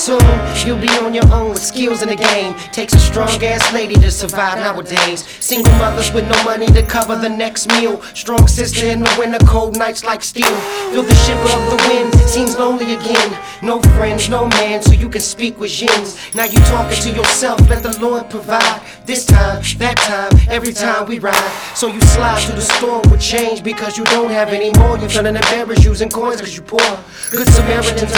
soon you'll be on your own with skills in the game. Takes a strong ass lady to survive nowadays. Single mothers with no money to cover the next meal. Strong sister in the winter, cold nights like steel. Feel the shiver of the wind, seems lonely again. No friends, no man, so you can speak with yins. Now you talking to yourself, let the Lord provide. This time, that time, every time we ride. So you slide through the storm with change because you don't have any more. You're feeling embarrassed using coins cause you poor. Good Samaritans